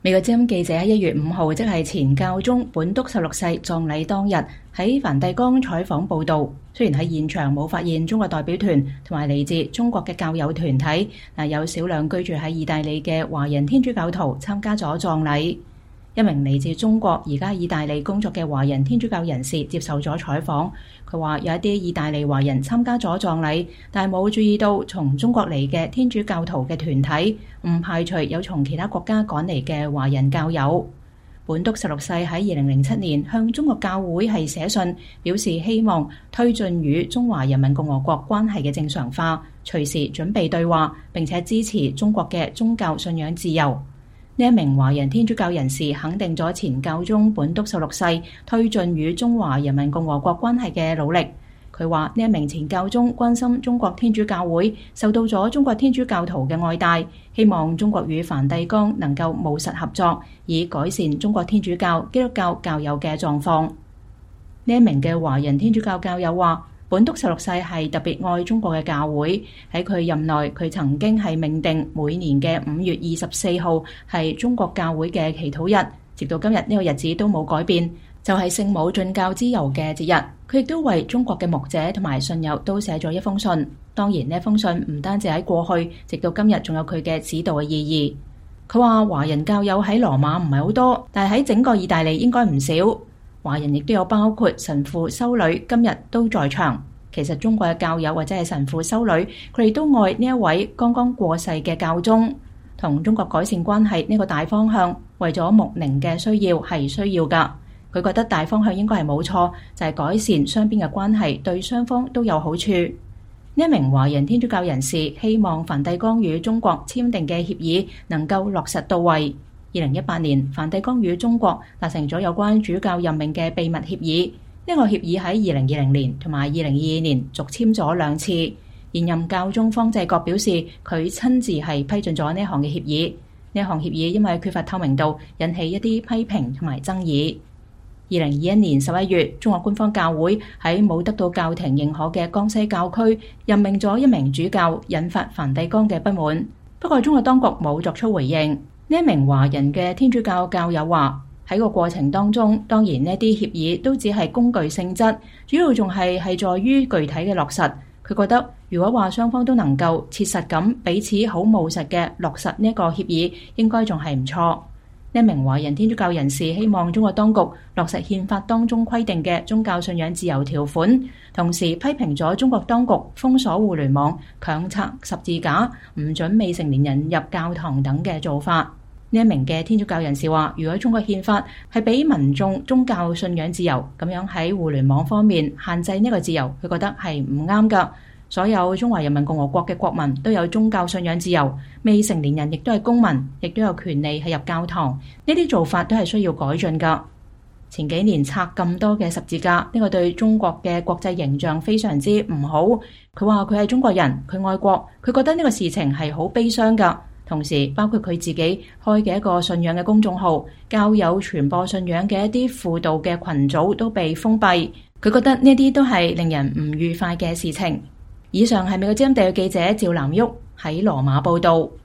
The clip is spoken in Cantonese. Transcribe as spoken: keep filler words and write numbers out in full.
美國之音記者喺一月五號，即係前教宗本篤十六世葬禮當日，喺梵蒂岡採訪報道。雖然喺現場冇發現中國代表團同埋嚟自中國嘅教友團體，但有少量居住喺意大利嘅華人天主教徒參加咗葬禮。一名嚟自中國而家喺意大利工作嘅華人天主教人士接受咗採訪，佢話有一啲意大利華人參加咗葬禮，但係冇注意到從中國嚟嘅天主教徒嘅團體，唔排除有從其他國家趕嚟嘅華人教友。本篤十六世喺二零零七年向中國教會係寫信，表示希望推進與中華人民共和國關係嘅正常化，隨時準備對話，並且支持中國嘅宗教信仰自由。呢一名華人天主教人士肯定咗前教宗本篤十六世推進與中華人民共和國關係嘅努力。佢話呢一名前教宗關心中國天主教會，受到咗中國天主教徒嘅愛戴，希望中國與梵蒂岡能夠務實合作，以改善中國天主教、基督教教友嘅狀況。呢一名嘅華人天主教教友話，本篤十六世係特別愛中國嘅教會，喺佢任內，佢曾經係命定每年嘅五月二十四號係中國教會嘅祈禱日，直到今日呢個日子都冇改變，就係聖母進教之佑嘅節日。佢亦都為中國嘅牧者同埋信友都寫咗一封信。當然呢封信唔單止喺過去，直到今日仲有佢嘅指導嘅意義。佢話華人教友喺羅馬唔係好多，但係喺整個意大利應該唔少。華人亦都有包括神父、修女，今日都在場。其實中國嘅教友或者係神父、修女，佢哋都愛呢一位剛剛過世嘅教宗。同中國改善關係呢個大方向，為咗牧靈嘅需要係需要㗎。佢覺得大方向應該係冇錯，就係改善雙邊嘅關係，對雙方都有好處。呢一名華人天主教人士希望梵蒂岡與中國簽訂嘅協議能夠落實到位。二零一八年，梵蒂岡與中國達成咗有關主教任命嘅秘密協議。呢個協議喺二零二零年同埋二零二二年續簽咗兩次。現任教宗方濟各表示，佢親自係批准咗呢項嘅協議。呢項協議因為缺乏透明度，引起一啲批評同埋爭議。二零二一年十一月，中國官方教會喺冇得到教廷認可嘅江西教區任命咗一名主教，引發梵蒂岡嘅不滿。不過中國當局冇作出回應。呢一名華人嘅天主教教友話，喺個過程當中，當然呢啲協議都只係工具性質，主要仲係係在於具體嘅落實。佢覺得如果話雙方都能夠切實咁彼此好務實嘅落實呢一個協議，應該仲係唔錯。呢一名華人天主教人士希望中國當局落實憲法當中規定嘅宗教信仰自由條款，同時批評咗中國當局封鎖互聯網、強拆十字架、唔准未成年人入教堂等嘅做法。呢一名嘅天主教人士話，如果中國憲法係俾民眾宗教信仰自由，咁樣喺互聯網方面限制呢個自由，佢覺得係唔啱㗎。所有中華人民共和國嘅國民都有宗教信仰自由，未成年人亦都係公民，亦都有權利係入教堂。呢啲做法都係需要改進㗎。前幾年拆咁多嘅十字架，呢個對中國嘅國際形象非常之唔好。佢話佢係中國人，佢愛國，佢覺得呢個事情係好悲傷㗎。同時，包括佢自己開嘅一個信仰嘅公眾號，教友傳播信仰嘅一啲輔導嘅群組都被封閉。佢覺得呢啲都係令人唔愉快嘅事情。以上係美國之音地嘅記者趙藍旭喺羅馬報道。